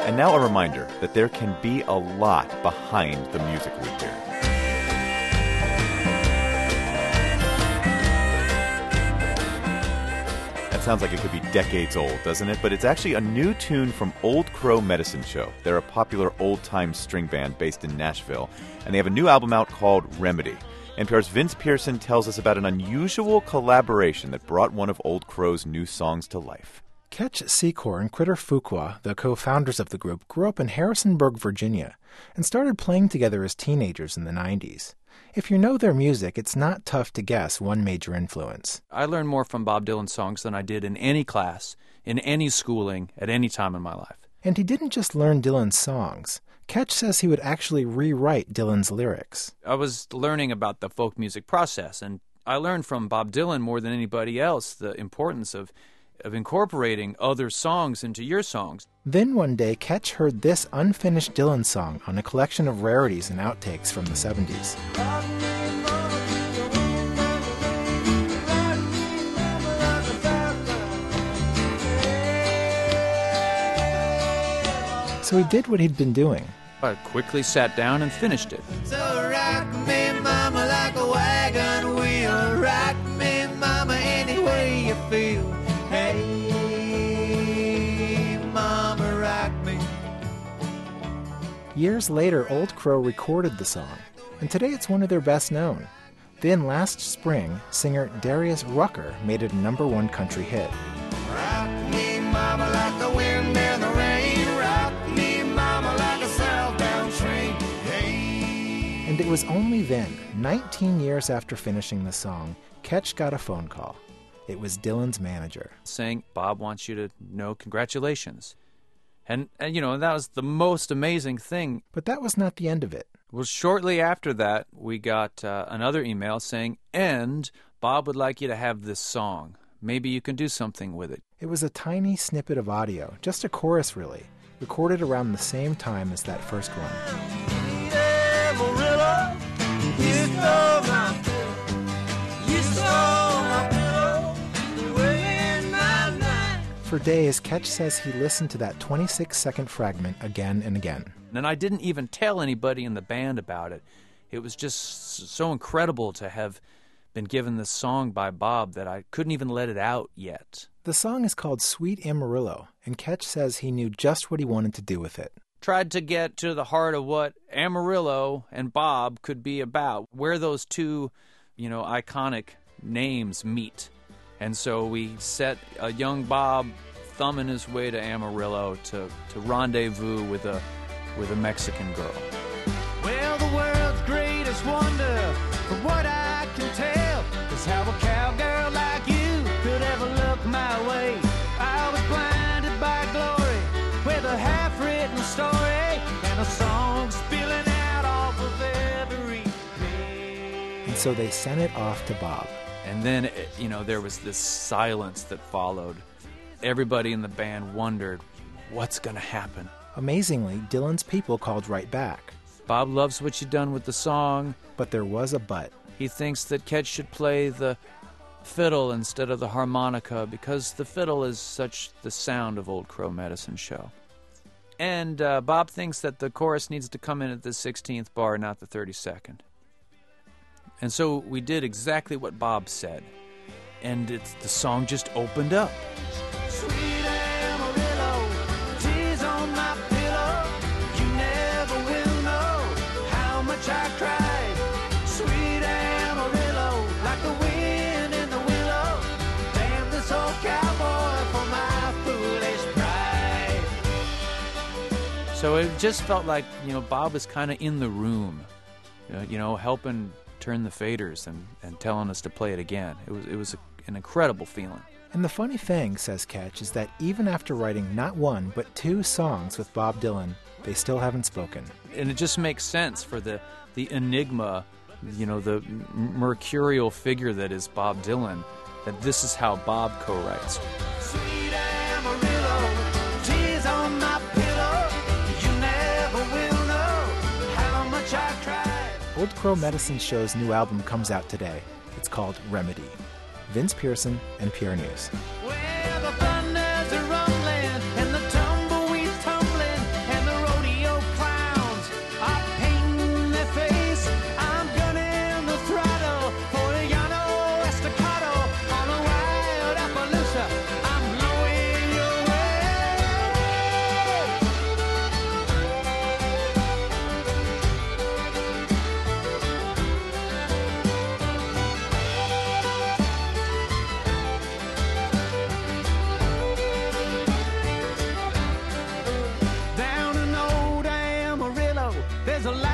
And now a reminder that there can be a lot behind the music we hear. That sounds like it could be decades old, doesn't it? But it's actually a new tune from Old Crow Medicine Show. They're a popular old-time string band based in Nashville, and they have a new album out called Remedy. NPR's Vince Pearson tells us about an unusual collaboration that brought one of Old Crow's new songs to life. Ketch Secor and Critter Fuqua, the co-founders of the group, grew up in Harrisonburg, Virginia, and started playing together as teenagers in the 90s. If you know their music, it's not tough to guess one major influence. I learned more from Bob Dylan songs than I did in any class, in any schooling, at any time in my life. And he didn't just learn Dylan's songs. Ketch says he would actually rewrite Dylan's lyrics. I was learning about the folk music process, and I learned from Bob Dylan more than anybody else the importance of incorporating other songs into your songs. Then one day, Ketch heard this unfinished Dylan song on a collection of rarities and outtakes from the 70s. So he did what he'd been doing. I quickly sat down and finished it. So rock me, mama, like a wagon wheel. Rock me, mama, any way you feel. Hey, mama, rock me. Years later, Old Crow recorded the song, and today it's one of their best known. Then last spring, singer Darius Rucker made it a #1 country hit. Rock me, mama, like the wind and the rain. Rock me, mama, like a southbound train. Hey. And it was only then, 19 years after finishing the song, Ketch got a phone call. It was Dylan's manager. Saying, Bob wants you to know congratulations. And you know, that was the most amazing thing. But that was not the end of it. Well, shortly after that, we got another email saying, and Bob would like you to have this song. Maybe you can do something with it. It was a tiny snippet of audio, just a chorus really, recorded around the same time as that first one. Amarillo, you stole my pillow. You stole my pillow. Ruined my night. For days, Ketch says he listened to that 26-second fragment again and again. And I didn't even tell anybody in the band about it. It was just so incredible to have been given this song by Bob that I couldn't even let it out yet. The song is called Sweet Amarillo, and Ketch says he knew just what he wanted to do with it. Tried to get to the heart of what Amarillo and Bob could be about, where those two, iconic names meet. And so we set a young Bob thumbing his way to Amarillo to rendezvous with a Mexican girl. Well, the world's greatest wonder, from what I can tell, is how a cowgirl like you could ever look my way. I was blinded by glory, with a half-written story, and a song spilling out off of every page. And so they sent it off to Bob. And then, there was this silence that followed. Everybody in the band wondered, what's going to happen? Amazingly, Dylan's people called right back. Bob loves what you've done with the song. But there was a but. He thinks that Ketch should play the fiddle instead of the harmonica because the fiddle is such the sound of Old Crow Medicine Show. And Bob thinks that the chorus needs to come in at the 16th bar, not the 32nd. And so we did exactly what Bob said. And the song just opened up. Sweet Amarillo, tears on my pillow. You never will know how much I cried. Sweet Amarillo, like the wind in the willow. Damn this old cowboy for my foolish pride. So it just felt like, Bob was kind of in the room, helping turn the faders and telling us to play it again. It was an incredible feeling. And the funny thing, says Ketch, is that even after writing not one, but 2 songs with Bob Dylan, they still haven't spoken. And it just makes sense for the enigma, the mercurial figure that is Bob Dylan, that this is how Bob co-writes. Sweet Amarillo, tears on my pillow. You never will know how much I cried. Old Crow Medicine Show's new album comes out today. It's called Remedy. Vince Pearson, NPR News. Where the thunders are rumbling and the tumbleweeds tumbling, there's a